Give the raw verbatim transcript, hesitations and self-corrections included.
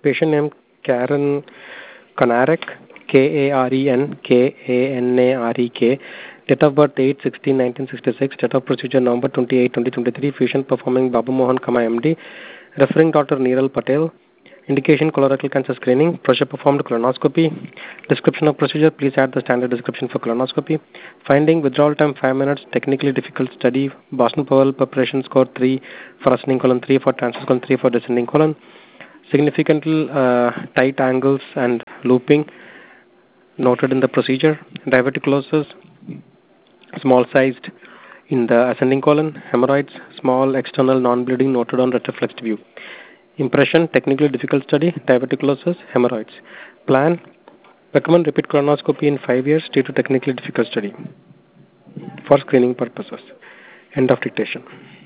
Patient name Karen Konarek, K A R E N K A N A R E K. Date of birth eight sixteen nineteen sixty-six. Date of procedure November twenty-eighth twenty twenty-three. Fusion performing Babu Mohan, M D. Referring Doctor Neeral Patel. Indication colorectal cancer screening. Procedure performed colonoscopy. Description of procedure. Please add the standard description for colonoscopy. Finding withdrawal time five minutes. Technically difficult study. Boston Powell preparation score three for ascending colon, three for transverse colon, three for descending colon. Significant uh, tight angles and looping noted in the procedure. Diverticulosis, small sized in the ascending colon. Hemorrhoids, small external non-bleeding noted on retroflexed view. Impression, technically difficult study. Diverticulosis, hemorrhoids. Plan, recommend repeat colonoscopy in five years due to technically difficult study for screening purposes. End of dictation.